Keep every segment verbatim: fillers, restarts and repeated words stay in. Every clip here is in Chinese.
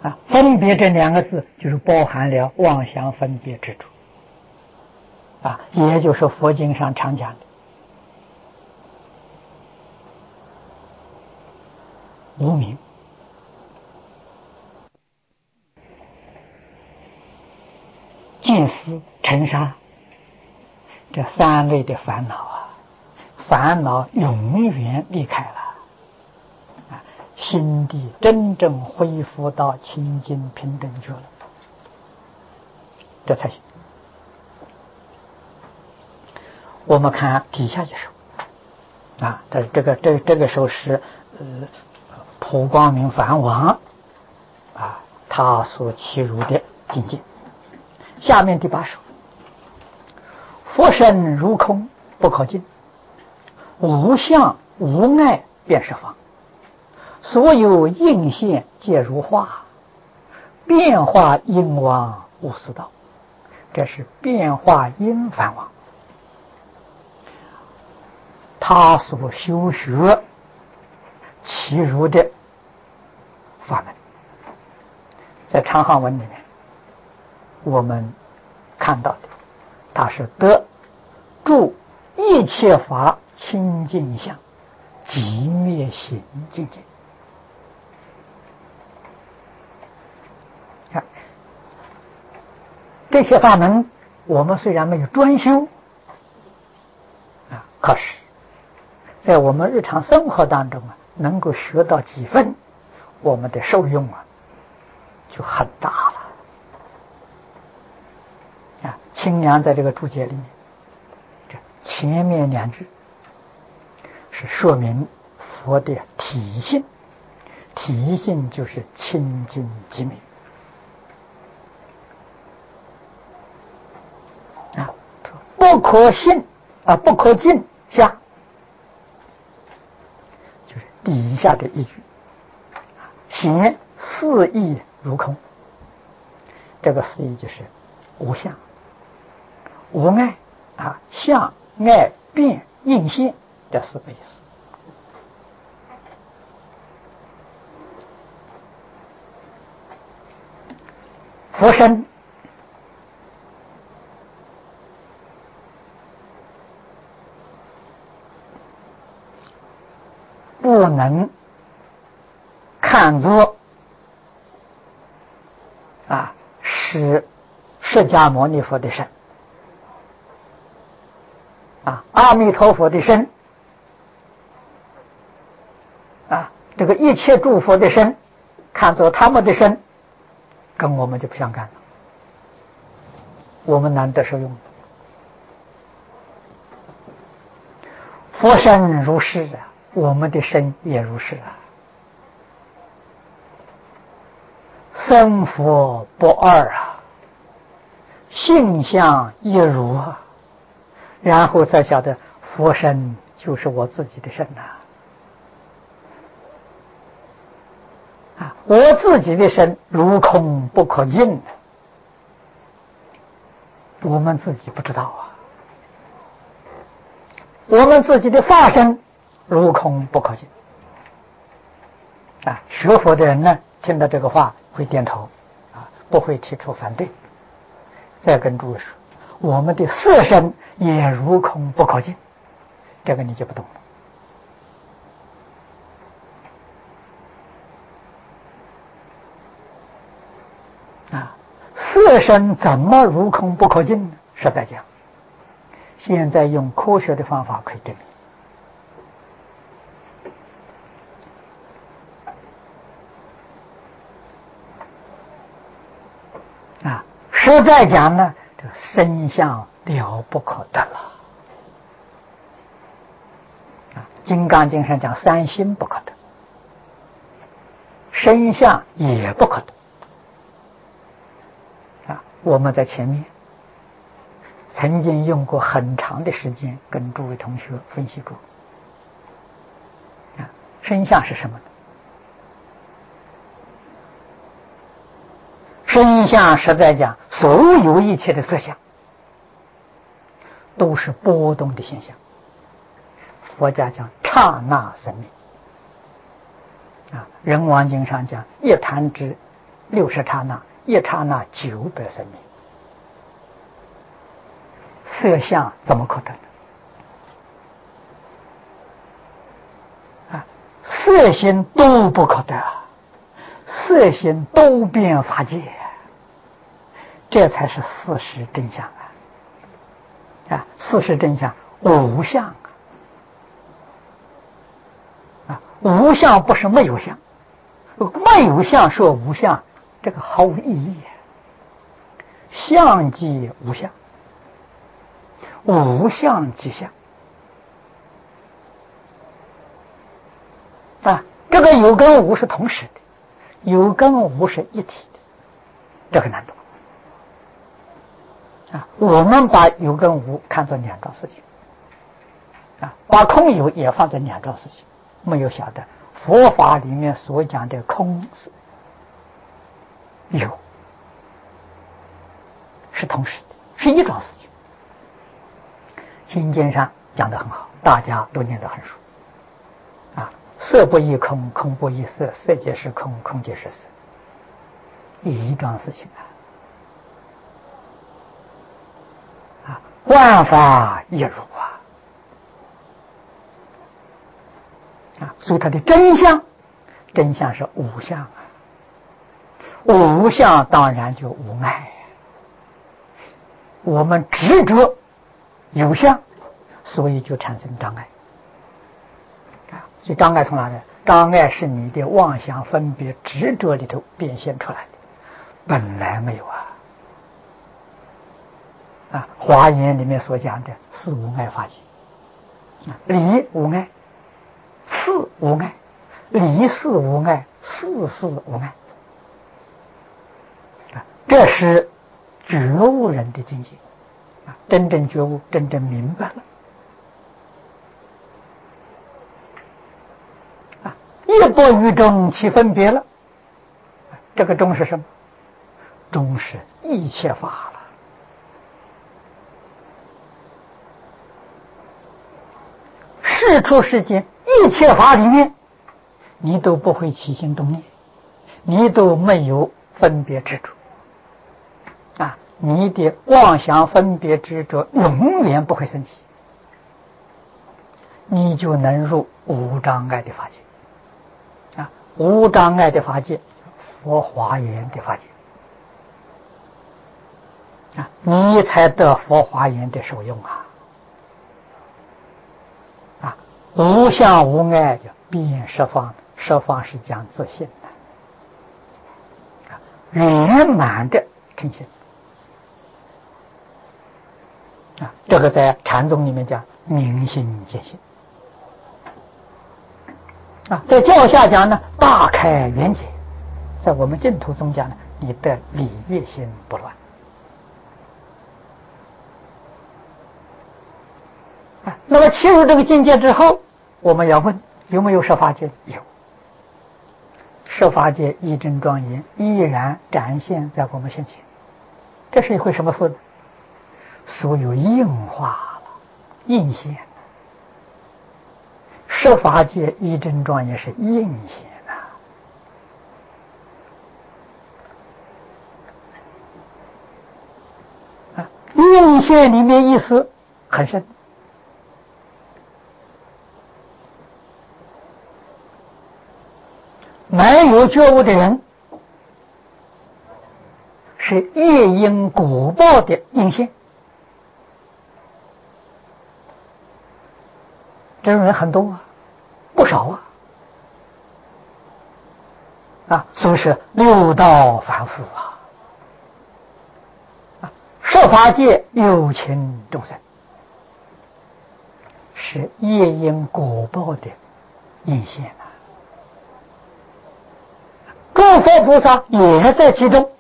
啊，分别这两个字就是包含了妄想分别之处啊，也就是佛经上常讲的无明。见思尘沙这三类的烦恼啊，烦恼永远离开了啊，心地真正恢复到清净平等觉了，这才行。我们看底下一首啊，这这个这这个首诗，呃，普光明梵王啊，他所契入的境界。下面第八首，佛身如空不可尽，无相无碍便是法，所有应现皆如化，变化因王无私道。这是变化因梵王他所修学契入的法门。在长行文里面我们看到的，他是得住一切法清净相，即灭行境界。看这些法门，我们虽然没有专修啊，可是在我们日常生活当中啊，能够学到几分，我们的受用啊就很大了。啊，清凉在这个注解里面，这前面两句是说明佛的体性，体性就是清净寂灭啊，不可信啊，不可尽下，就是底下的一句，显四义如空。这个四义就是无相无碍啊，相碍变应现这四个意思。佛身不能看作啊是释迦牟尼佛的身啊，阿弥陀佛的身啊，这个一切诸佛的身看作他们的身，跟我们就不相干了，我们难得受用。佛身如是啊，我们的身也如是啊，僧佛不二啊，性相一如啊，然后再晓得佛身就是我自己的身呐、啊，啊，我自己的身如空不可尽，我们自己不知道啊。我们自己的法身如空不可尽啊，学佛的人呢，听到这个话会点头啊，不会提出反对。再跟诸位说，我们的色身也如空不可尽，这个你就不懂了啊。色身怎么如空不可尽呢？实在讲，现在用科学的方法可以证明啊。实在讲呢，这个身相了不可得了啊。金刚经上讲三心不可得，身相也不可得啊。我们在前面曾经用过很长的时间跟诸位同学分析过啊，身相是什么呢？身相实在讲，所有一切的色相都是波动的现象。佛家讲刹那生命啊，人王经上讲一弹指六十刹那，一刹那九百生命。色相怎么可得呢？啊，色心都不可得，色心都变法界，这才是事实真相啊！啊，事实真相无相啊！啊，无相不是没有相，没有相说无相，这个毫无意义。相即无相，无相即相啊！这个有跟无是同时的，有跟无是一体的，这很难懂啊！我们把有跟无看作两桩事情啊，把空有也放在两桩事情，没有晓得佛法里面所讲的空是有，是同时的，是一桩事情。心经上讲得很好，大家都念得很熟啊。色不异空，空不异色，色即是空，空即是色，一桩事情啊！啊，万法一如啊！啊，所以它的真相，真相是无相啊。无相当然就无碍。我们执着有相，所以就产生障碍啊！所以障碍从哪里？障碍是你的妄想分别执着里头变现出来的，本来没有啊！啊，《华严》里面所讲的四无碍法界啊，理无碍，事无碍，理事无碍，事事无碍啊！这是觉悟人的境界啊！真正觉悟，真正明白了。一波于中，其分别了。这个中是什么？中是一切法了。世出世间一切法里面，你都不会起心动念，你都没有分别执着啊！你的妄想分别执着永远不会升起，你就能入无障碍的法界。啊，无障碍的法界，佛华严的法界啊，你才得佛华严的受用啊！啊，无相无碍就变十方，十方是讲自信的啊，圆满的呈现啊，这个在禅宗里面讲明心见性。啊，在教下讲呢，大开圆解；在我们净土宗讲呢，你的理业心不乱。啊，那么切入这个境界之后，我们要问有没有十法界？有，十法界一真庄严，依然展现在我们现前。这是一回什么事呢？所有应化了，应现。十法界一真庄严是应现啊！啊，应现里面意思很深。没有觉悟的人，是业因果报的应现。这种人很多啊，不少啊，啊，所以是六道凡夫啊，啊，十法界有情众生，是业因果报的应现啊。诸佛菩萨也在其中，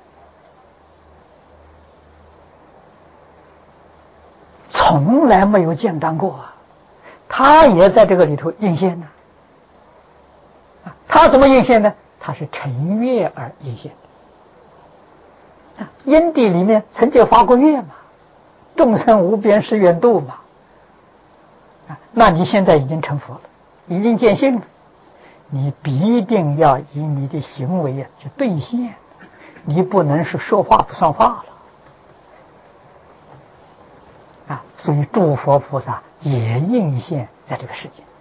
从来没有间断过啊。他也在这个里头应现呢。他怎么应现呢？他是乘月而应现的。因地里面曾经发过愿嘛，众生无边誓愿度嘛。那你现在已经成佛了，已经见性了， 你必定要以你的行为啊去兑现，你不能是说话不算话了啊！所以诸佛菩萨也应现在这个世界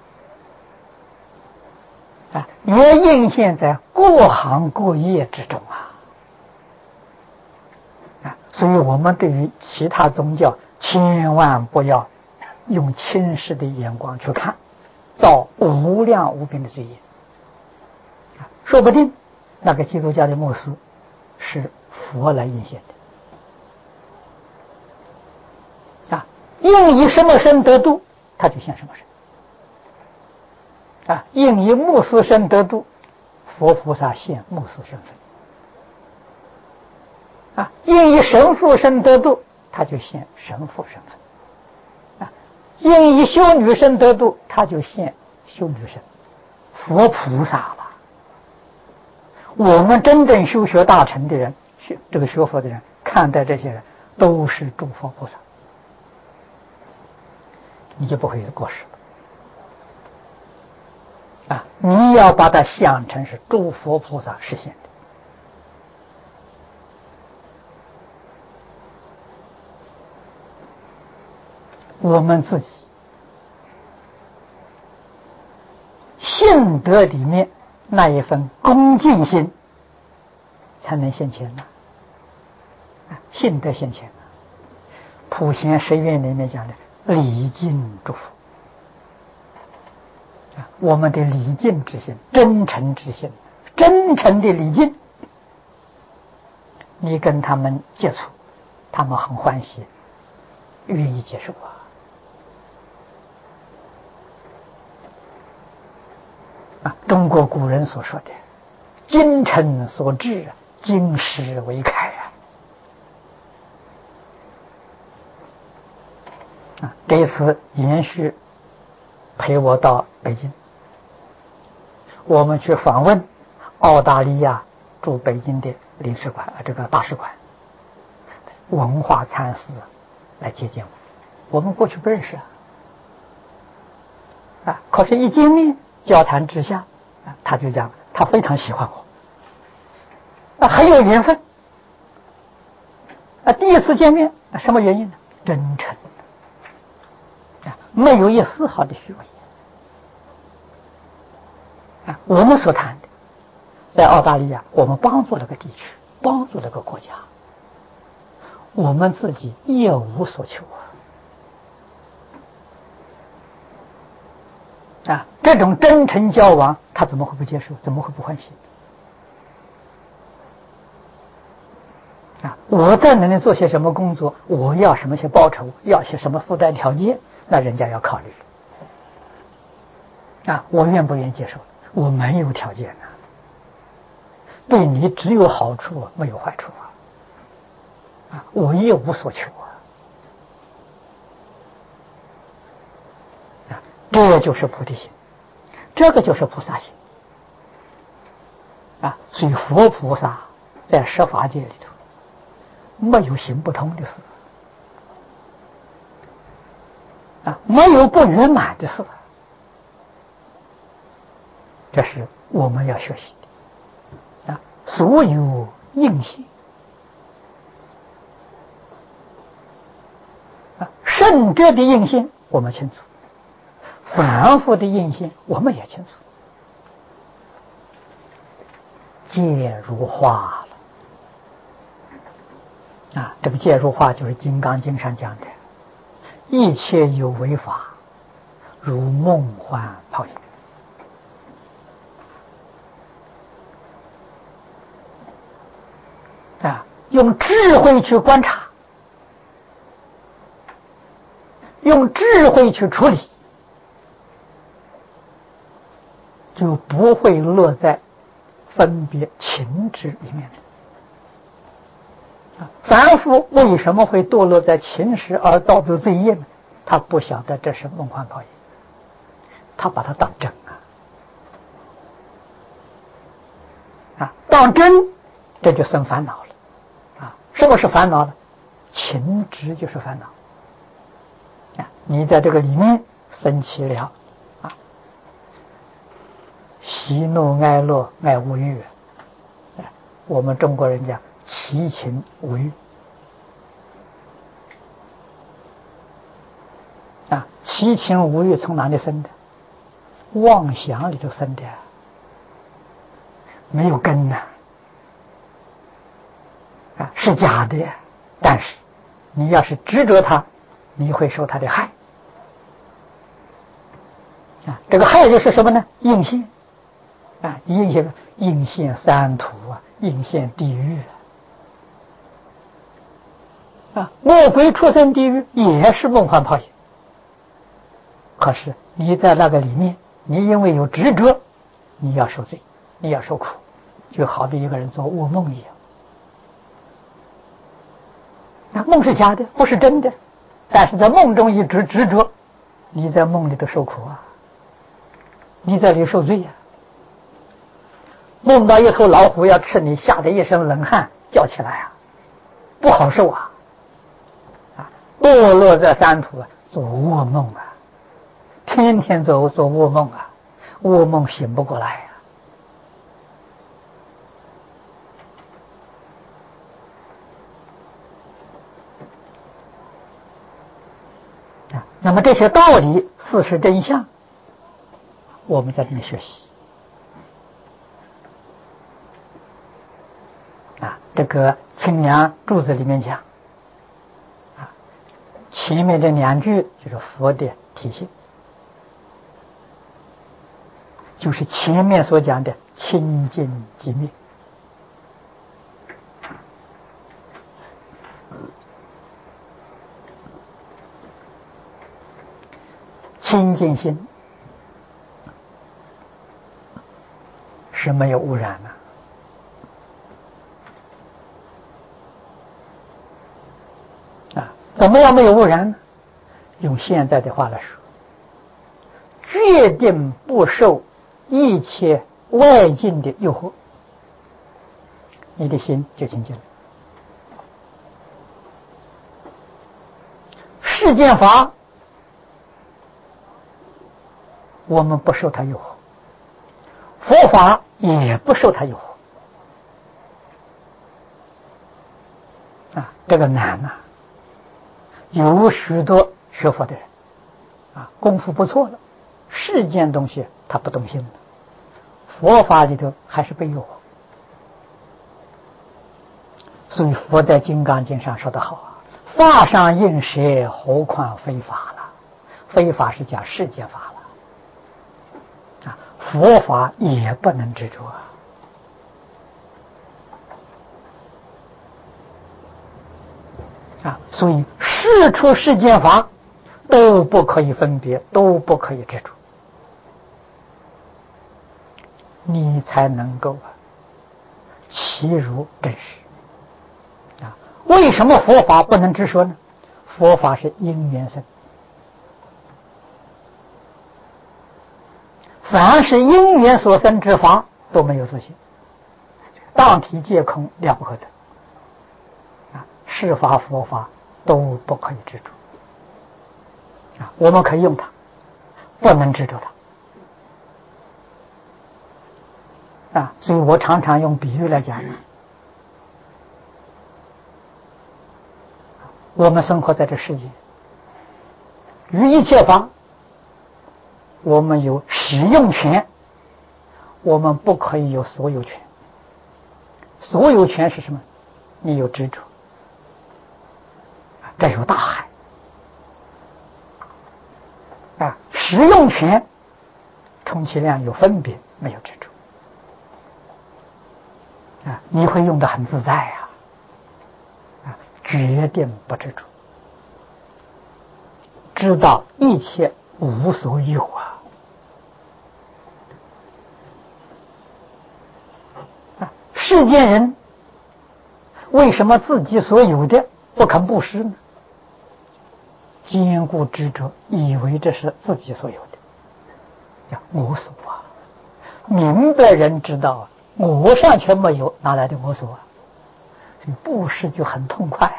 啊，也应现在各行各业之中啊啊！所以我们对于其他宗教千万不要用轻视的眼光去看，造无量无边的罪业。说不定那个基督教的牧师是佛来应现的啊，应以什么身得度，他就现什么身啊，应以牧师身得度，佛菩萨现牧师身份啊，应以神父身得度，他就现神父身份啊，应以修女身得度，他就现修女身。佛菩萨了，我们真正修学大成的人，学这个学佛的人，看待这些人都是诸佛菩萨，你就不会有过失啊！你要把它想成是诸佛菩萨实现的。我们自己信德里面那一份恭敬心才能现前呢、啊，信德现前呢、啊。普贤十愿里面讲的礼敬诸佛啊，我们的礼敬之心，真诚之心，真诚的礼敬，你跟他们接触，他们很欢喜，愿意接受啊。啊，中国古人所说的“精诚所至，金石为开”啊！啊，这次延续陪我到北京，我们去访问澳大利亚驻北京的领事馆，这个大使馆文化参事来接见我，我们过去不认识啊，啊，可是一见面交谈之下，啊，他就讲他非常喜欢我，啊，很有缘分，啊，第一次见面，啊，什么原因呢？真诚，啊，没有一丝毫的虚伪，啊，我们所谈的，在澳大利亚，我们帮助了个地区，帮助了个国家，我们自己业无所求啊。啊，这种真诚交往，他怎么会不接受？怎么会不欢喜？啊，我在那里做些什么工作？我要什么些报酬？要些什么附带条件？那人家要考虑。啊，我愿不愿意接受？我没有条件啊，对你只有好处，没有坏处啊！啊，我也无所求啊！啊，这就是菩提心，这个就是菩萨心啊！所以佛菩萨在十法界里头没有行不通的事啊，没有不圆满的事，这是我们要学习的啊！所有应性啊，圣者的应性我们清楚，凡夫的应性我们也清楚，戒如化了啊！这个戒如化就是《金刚经》上讲的，一切有为法，如梦幻泡影。啊，用智慧去观察，用智慧去处理，就不会落在分别情执里面的。凡夫为什么会堕落在情识而造作罪业呢？他不晓得这是梦幻泡影，他把它当真啊！啊，当真，这就生烦恼了。啊，什么是烦恼呢？情执就是烦恼。啊，你在这个里面生起了啊喜怒哀乐爱恶欲，我们中国人讲七情五欲啊，七情五欲从哪里生的？妄想里头生的，没有根呐、啊，啊，是假的。但是你要是执着它，你会受它的害啊。这个害就是什么呢？应现啊，应现应现三途啊，应现地狱啊。啊，魔鬼畜生地狱也是梦幻泡影。可是你在那个里面，你因为有执着，你要受罪，你要受苦，就好比一个人做噩梦一样。那梦是假的，不是真的，但是在梦中一直执着，你在梦里头受苦啊，你在里受罪呀、啊。梦到一头老虎要吃你，吓得一身冷汗，叫起来啊，不好受啊！啊，堕落在三途啊，做噩梦啊，天天做做噩梦啊，噩梦醒不过来呀、啊。啊，那么这些道理、事实真相，我们在这里学习。啊，这个清凉注子里面讲，啊，前面这两句就是佛的体现，就是前面所讲的清净寂灭。清净心是没有污染的。怎么样没有污染呢？用现在的话来说，决定不受一切外境的诱惑，你的心就清净了。世间法我们不受它诱惑，佛法也不受它诱惑啊，这个难啊。有许多学佛的人啊，功夫不错了，世间东西他不动心了，佛法里头还是被诱惑。所以佛在《金刚经》上说得好啊，法上应舍，何况非法了？非法是讲世间法了啊，佛法也不能执着啊。啊，所以事出世间法都不可以分别，都不可以执着，你才能够啊其如真实啊。为什么佛法不能直说呢？佛法是因缘生，凡是因缘所生之法都没有自性，当体皆空，了不可得。是法佛法都不可以执着啊，我们可以用它，不能执着它啊。所以我常常用比喻来讲，我们生活在这世界，于一切法，我们有使用权，我们不可以有所有权。所有权是什么？你有执着，这有大害啊！使用权充其量有分别，没有执着啊，你会用得很自在啊！啊，决定不执着，知道一切无所有啊！啊，世间人为什么自己所有的不肯布施呢？坚固执着，以为这是自己所有的，叫我所啊。明白人知道啊，我尚且没有，哪来的我所啊？所以布施就很痛快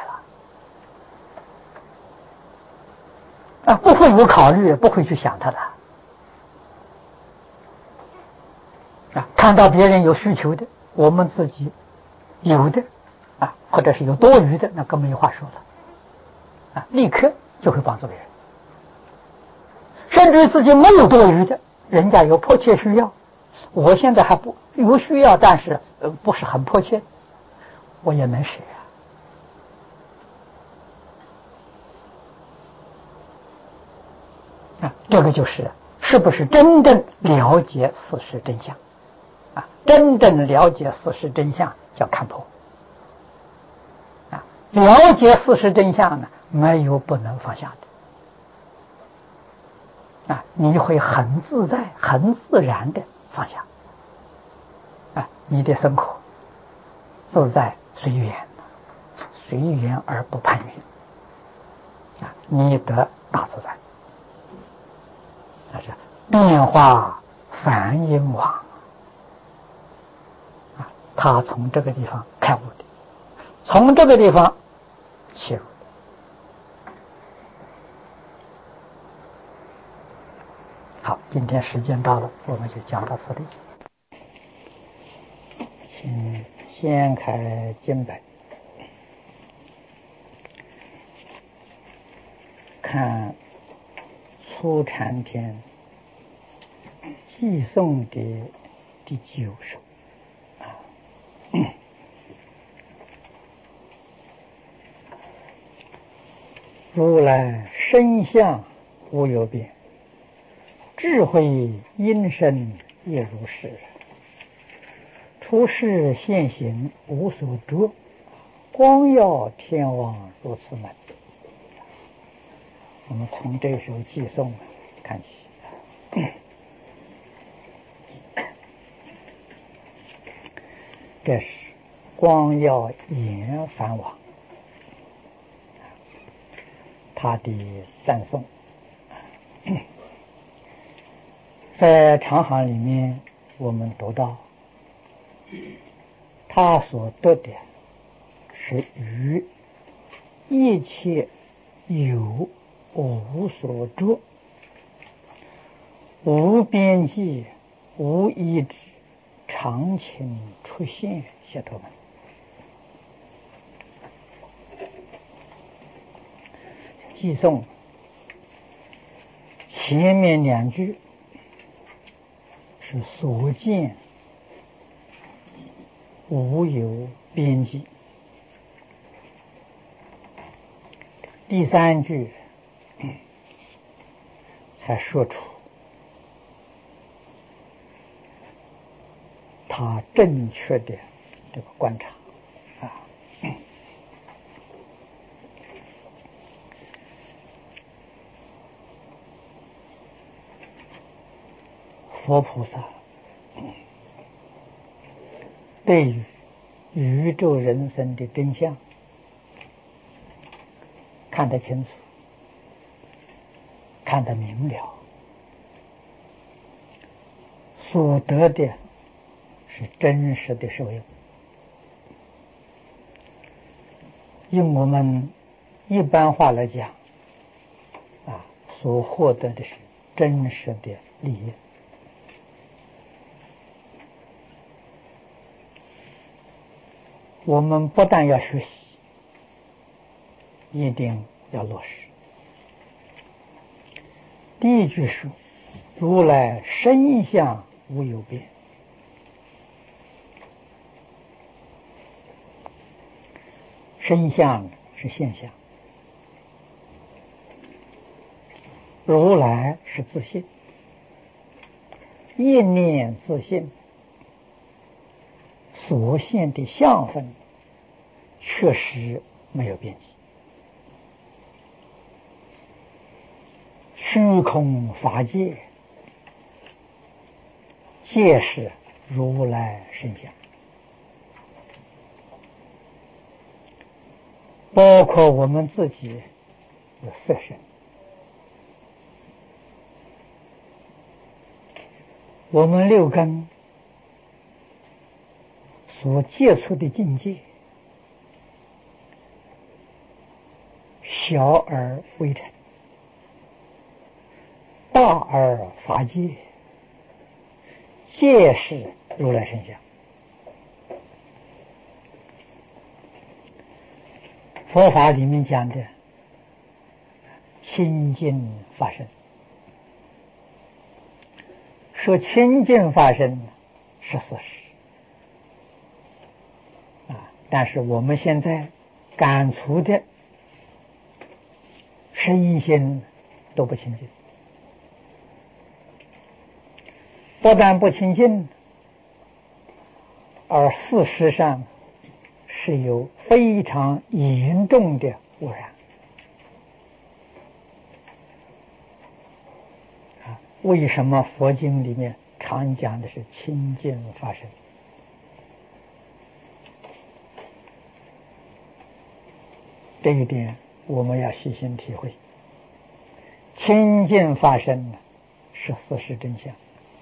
了啊，不会有考虑，不会去想它了啊，看到别人有需求的，我们自己有的啊，或者是有多余的，那更没有话说了啊，立刻就会帮助别人。甚至于自己没有多余的，人家有迫切需要，我现在还不有需要，但是呃不是很迫切，我也能舍啊。啊，这个就是是不是真正了解事实真相啊？真正了解事实真相叫看破啊。了解事实真相呢，没有不能放下的。啊，你会很自在、很自然的放下。啊，你的生活自在随缘，随缘而不攀缘。啊，你得大自在。那是变化梵音网。啊，他从这个地方开悟的，从这个地方切入。好，今天时间到了，我们就讲到这里。请先开经本，看初禅篇寄颂的第九首。如来身相无有变，智慧因身亦如是。出世现行无所着，光耀天王如此门。我们从这首寄颂看起，这是光耀严梵王他的赞颂。在长行里面我们读到，他所得的是于一切有无所着，无边际，无一止，常情出现解脱门。寄颂前面两句是所见无有边际，第三句才说出他正确的这个观察啊。佛菩萨对于宇宙人生的真相看得清楚，看得明了，所得的是真实的受用。用我们一般话来讲啊，所获得的是真实的利益。我们不但要学习，一定要落实。第一句说，如来身相无有变。身相是现象，如来是自性，一念自性所现的相分确实没有变迁。虚空法界皆是如来身相，包括我们自己有色身，我们六根所接触的境界小而微尘，大而法界，皆是如来身相。佛法里面讲的清净法身，说清净法身是事实啊，但是我们现在感触的身心都不清净，不但不清净，而事实上是有非常严重的污染啊！为什么佛经里面常讲的是清净法身？这一点我们要细心体会。清净法身是事实真相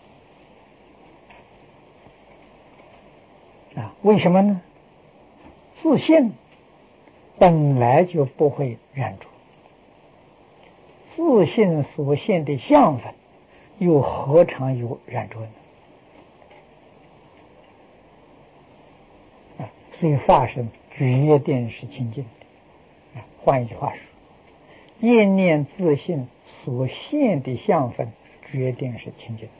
啊！为什么呢？自信本来就不会染着，自信所现的相分又何尝有染着呢？啊，所以法身决定是清净的。啊，换一句话说，业念自信所现的相分决定是清净的。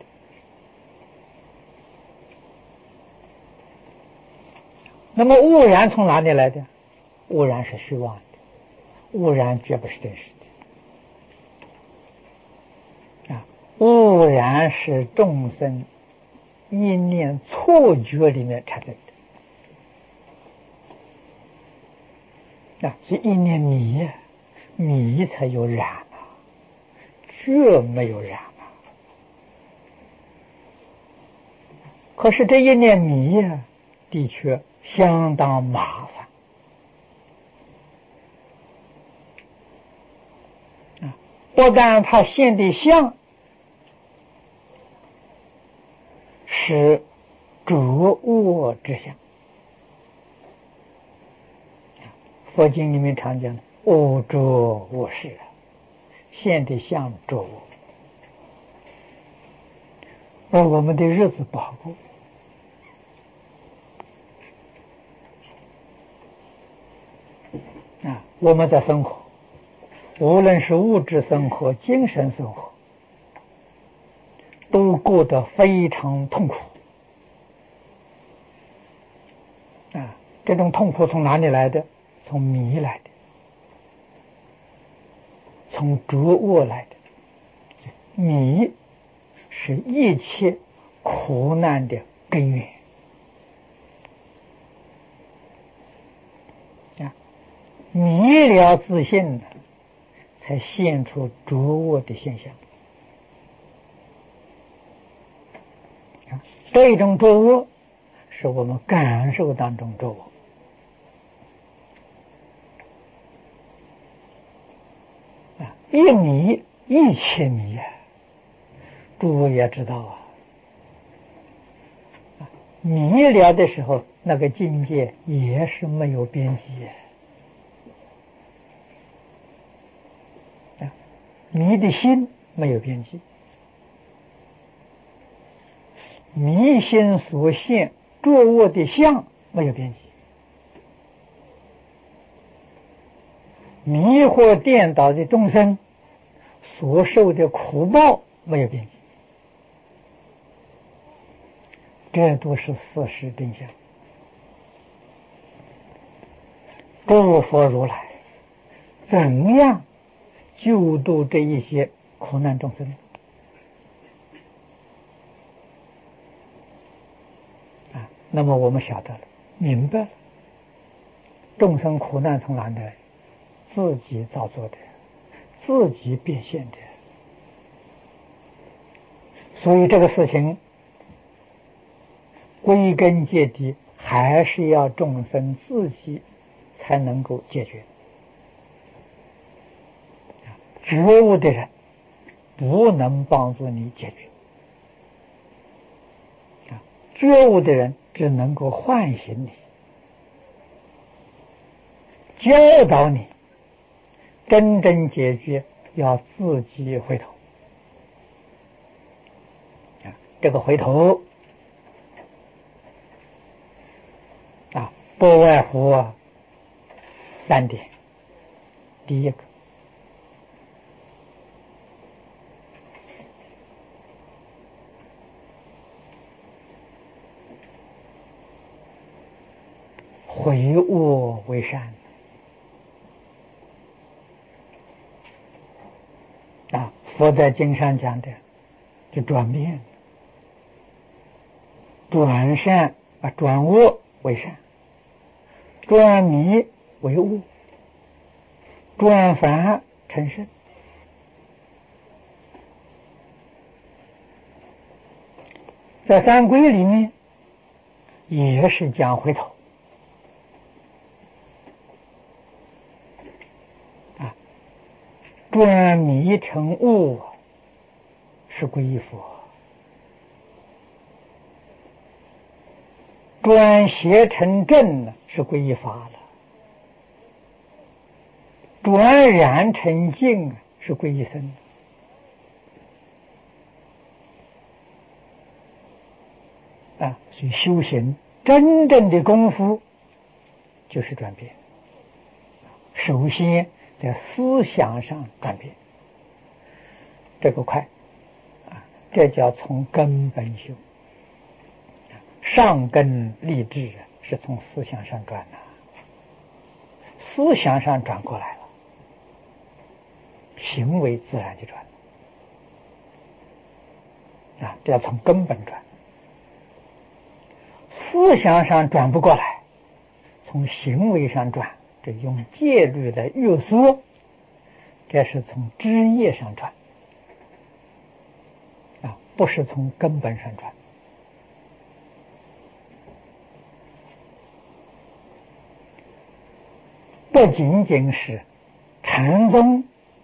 那么污染从哪里来的？污染是虚妄的，污染绝不是真实的啊！污染是众生一念错觉里面产生的啊！是一念迷，迷才有染啊，觉没有染啊。可是这一念迷啊，的确相当麻烦啊！不但他现的相是着恶之相，佛经里面常讲恶着恶事，现的相着恶，而我们的日子不好过啊！我们在生活，无论是物质生活、精神生活，都过得非常痛苦啊！这种痛苦从哪里来的？从迷来的，从着恶来的。迷是一切苦难的根源啊！迷了自信，才现出着恶的现象啊！这种着恶是我们感受当中着恶啊！一迷一切迷啊！诸位也知道啊，迷了的时候，那个境界也是没有边际啊！迷的心没有边际，迷心所现着恶的相没有边际，迷惑颠倒的众生所受的苦报没有边际，这都是事实真相。诸佛如来怎样救度这一些苦难众生啊？那么我们晓得了，明白了，众生苦难从哪里来？自己造作的，自己变现的。所以这个事情归根结底还是要众生自己才能够解决。觉悟的人不能帮助你解决，觉悟的人只能够唤醒你，教导你，真正解决要自己回头。这个回头不外乎三点。第一个，悔恶为善啊！佛在经上讲的，就转变，转善啊，转恶为善，转迷为悟，转凡成圣。在三规里面也是讲回头啊，转迷成悟是皈依佛，转邪成正是皈依法了，转染成净是皈依僧。啊，所以修行真正的功夫就是转变。首先在思想上转变，这个快啊，这叫从根本修。上根立志是从思想上转的，思想上转过来了，行为自然就转了啊，这要从根本转。思想上转不过来，从行为上转，这用戒律来约束，这是从枝叶上转啊，不是从根本上转。不仅仅是禅宗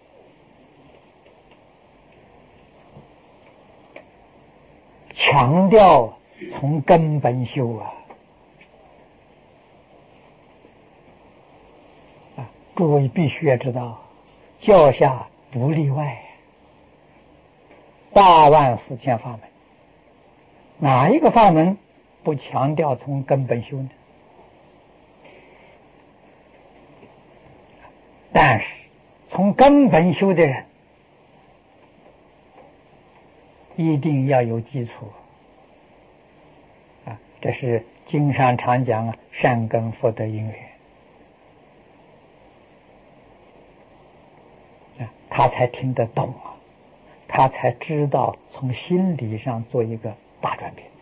强调从根本修啊，啊，诸位必须要知道，教下不例外，八万四千法门，哪一个法门不强调从根本修呢？但是从根本修的人一定要有基础啊，这是经上常讲啊，善根福德因缘啊，他才听得懂啊，他才知道从心理上做一个大转变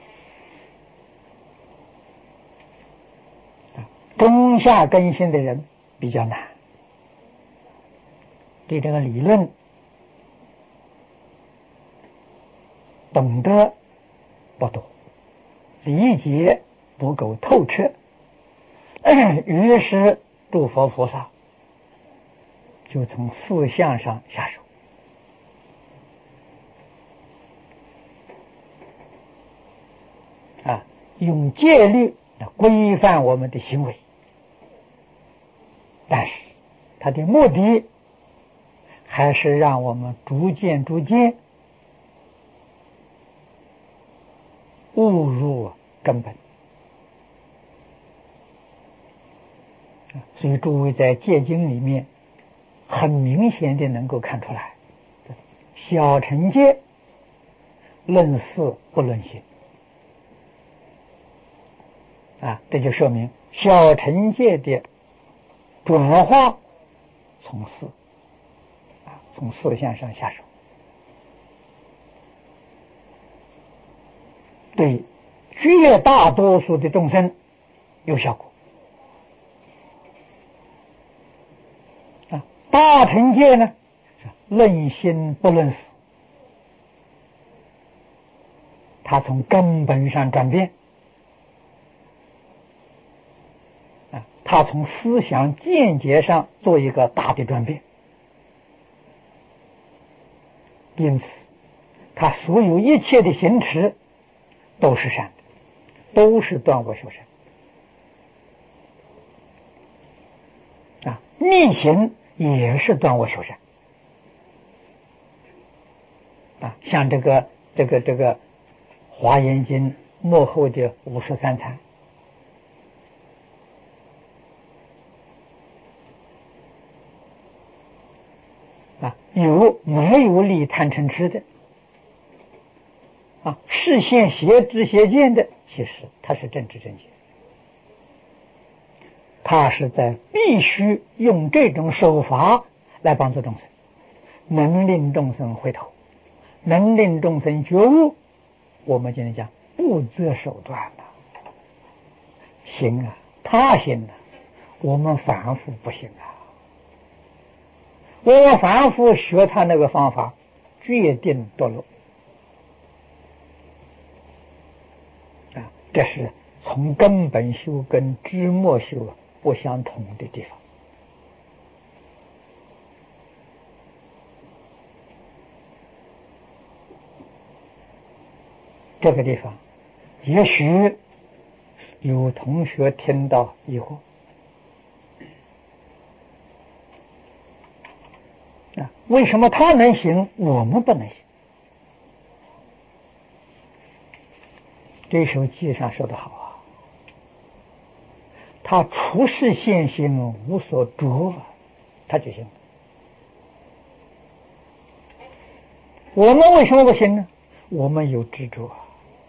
啊。中下根性的人比较难，对这个理论懂得不多，理解不够透彻，于是诸佛菩萨就从思想上下手啊，用戒律来规范我们的行为，但是他的目的还是让我们逐渐逐渐悟入根本。所以诸位在戒经里面很明显的能够看出来，小乘戒论事不论心啊，这就说明小乘戒的转化从事啊，从思想上下手，对绝大多数的众生有效果啊。大乘戒呢，论心不论事，它从根本上转变啊，它从思想见解上做一个大的转变，因此他所有一切的行持都是善的，都是断我修善啊，逆行也是断我修善啊，像这个这个这个华严经末后的五十三参啊，有没有利贪嗔痴的啊，视线邪知邪见的，其实他是正知正见，他是在必须用这种手法来帮助众生，能令众生回头，能令众生觉悟。我们今天讲不择手段了，行啊，他行啊，我们凡夫不行啊。我们凡夫学他那个方法，决定堕落啊！这是从根本修跟枝末修不相同的地方。这个地方，也许有同学听到疑惑啊，为什么他能行，我们不能行？这首偈上说得好啊，他处世现行无所着，他就行。我们为什么不行呢？我们有执着啊。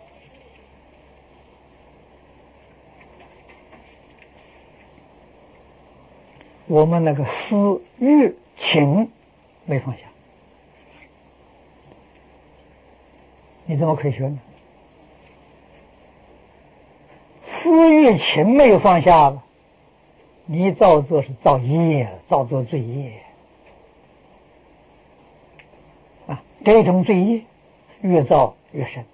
我们那个私欲情没放下，你怎么可以学呢？私欲情没有放下了，你造作是造业，造作罪业啊！这种罪业越造越深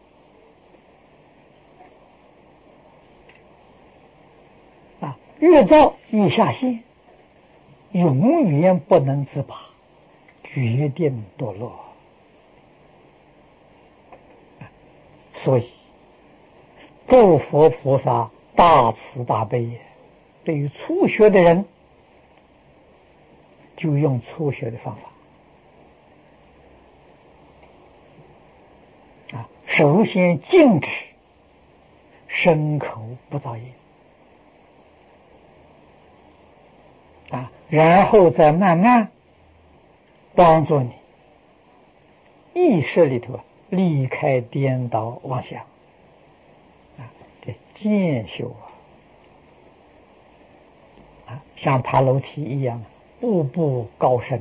啊，越造越下线，永远不能自拔，决定堕落。所以诸佛菩萨大慈大悲，对于初学的人就用初学的方法啊，首先禁止身口不造业啊，然后再慢慢帮助你意识里头离开颠倒妄想啊，这渐修啊，啊，像爬楼梯一样，步步高升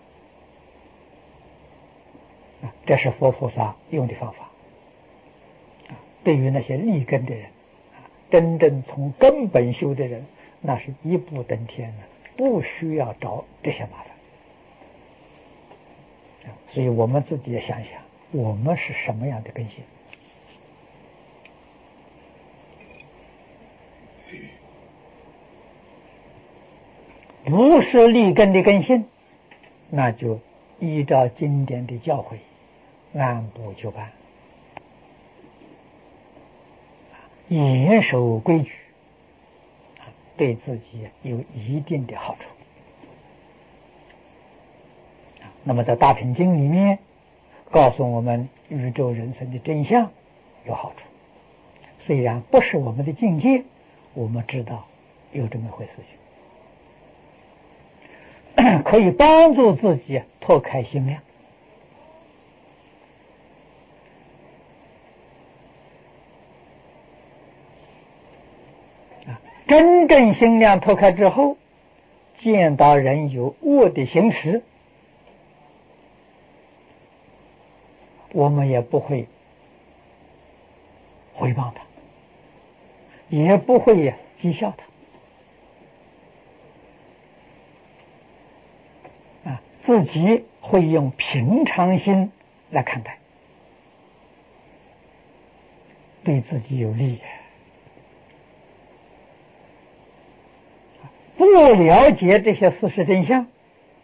啊，这是佛菩萨用的方法啊。对于那些立根的人啊，真正从根本修的人，那是一步登天的，不需要找这些麻烦。所以我们自己也想想，我们是什么样的根性？不是立根的根性，那就依照经典的教诲，按部就班，严守规矩，对自己有一定的好处。那么在《大乘经》里面告诉我们宇宙人生的真相有好处，虽然不是我们的境界，我们知道有这么回事情，可以帮助自己拓开心量啊。真正心量拓开之后，见到人有恶的行持，我们也不会回报他，也不会讥笑他啊，自己会用平常心来看待，对自己有利。不了解这些事实真相，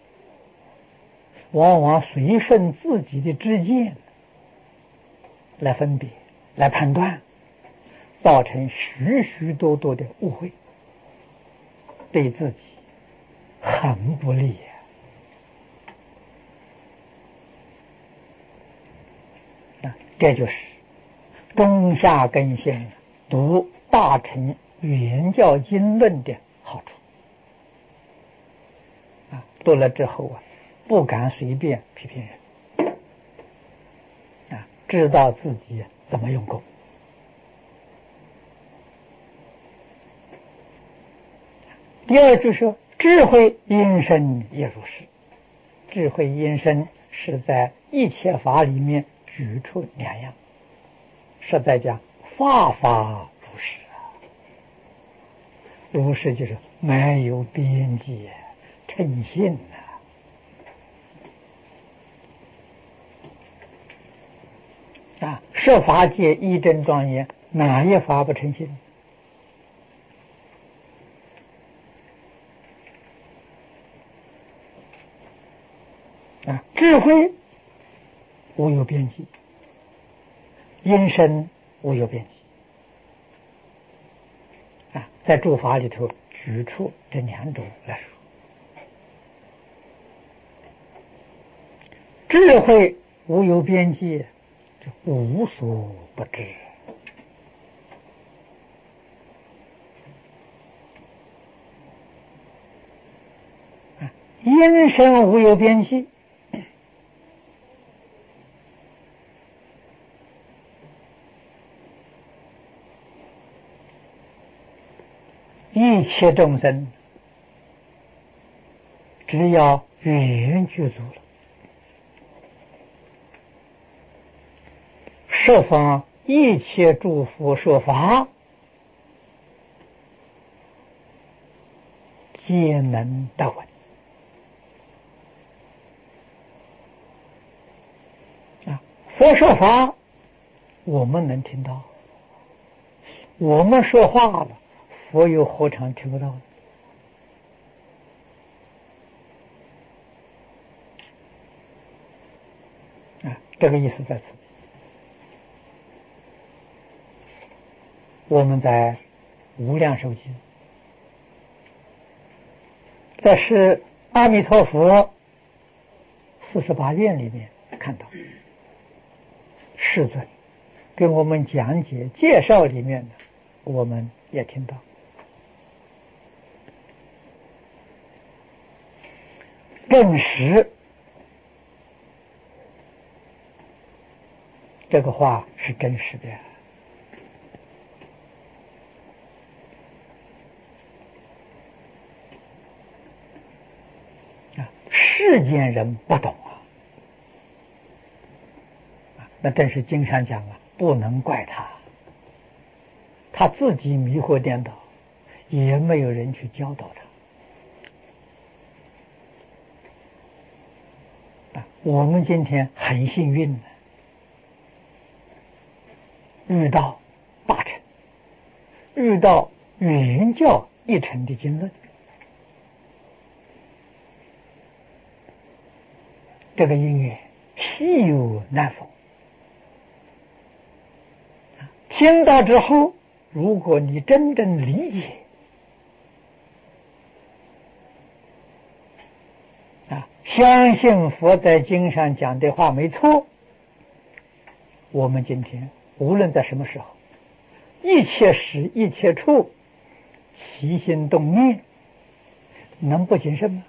往往随顺自己的知见来分别、来判断，造成许许多多的误会，对自己很不利。啊，这就是中下根性读大乘圆教经论的好处啊！读了之后啊， 不敢随便批评人，啊，知道自己怎么用功。第二句说智慧因身也如是，智慧因身是在一切法里面举出两样，实在讲法法如是啊，如是就是没有边际，称性啊！啊，设法界一真庄严，哪一法不称性？啊，智慧无有边际，因身无有边际。啊，在诸法里头举出这两种来说，智慧无有边际，无所不知。啊，因身无有边际，一切众生只要缘具足了，十方一切诸佛说法，皆能得闻。啊，佛说法，我们能听到，我们说话了，佛又何尝听不到呢？啊，这个意思在此。我们在无量寿经，在是阿弥陀佛四十八愿里面看到，世尊给我们讲解介绍里面的，我们也听到。证实这个话是真实的。啊，世间人不懂啊，啊，那真是经常讲啊，不能怪他，他自己迷惑颠倒，也没有人去教导他。啊，我们今天很幸运的，遇到大乘，遇到原教一乘的经论，这个因缘稀有难逢。听到之后，如果你真正理解啊，相信佛在经上讲的话没错，我们今天无论在什么时候，一切时一切处，起心动念，能不谨慎吗？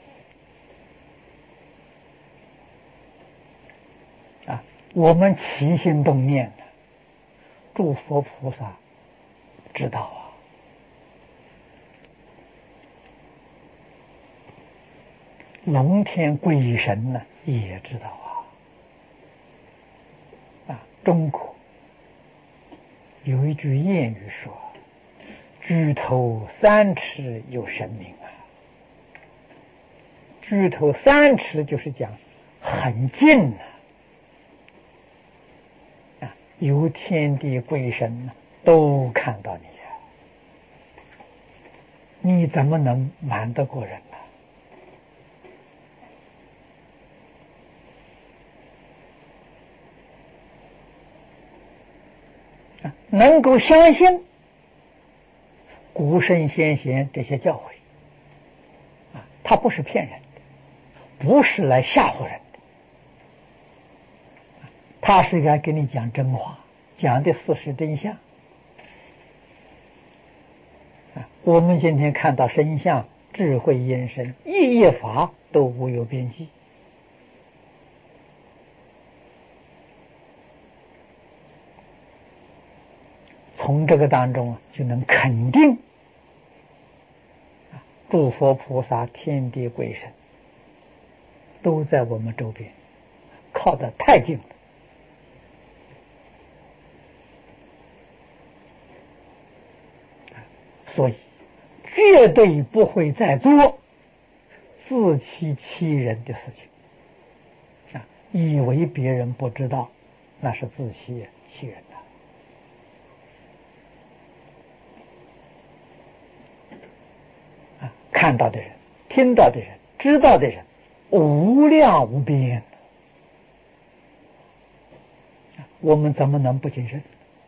啊，我们起心动念，诸佛菩萨知道啊，龙天鬼神呢也知道啊。啊，中国有一句谚语说：“举头三尺有神明啊。”举头三尺就是讲很近啊，啊，有天地鬼神都看到你啊，你怎么能瞒得过人呢？啊，能够相信古圣先贤这些教诲啊，他不是骗人的，不是来吓唬人的，他是该给你讲真话，讲的事实真相。啊，我们今天看到真相，智慧因身，一一法都无有边际。 从这个当中就能肯定，诸佛菩萨、天地鬼神都在我们周边，靠得太近了。所以绝对不会再做自欺欺人的事情啊！以为别人不知道，那是自欺欺人的啊！看到的人、听到的人、知道的人，无量无边，我们怎么能不谨慎？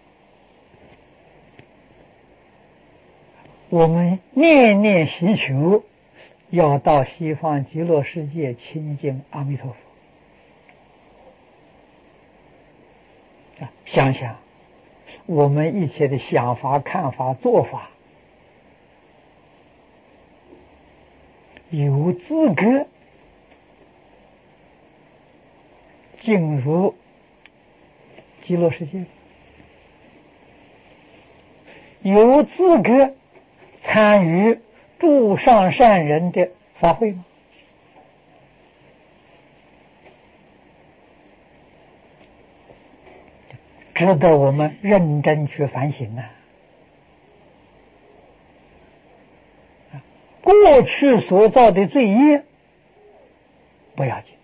我们念念祈求，要到西方极乐世界亲近阿弥陀佛。啊，想想我们一切的想法、看法、做法，有资格进入极乐世界，有资格参与诸上善人的法会吗？值得我们认真去反省啊！过去所造的罪业不要紧，